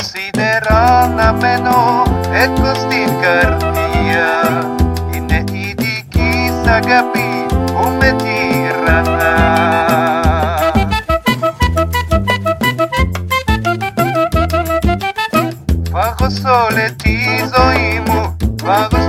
σίδερα να μένω έχω στην καρδιά. Είναι η δική σ' αγάπη που με τυραννά. Φάγω σ' όλη τη ζωή μου, φάγω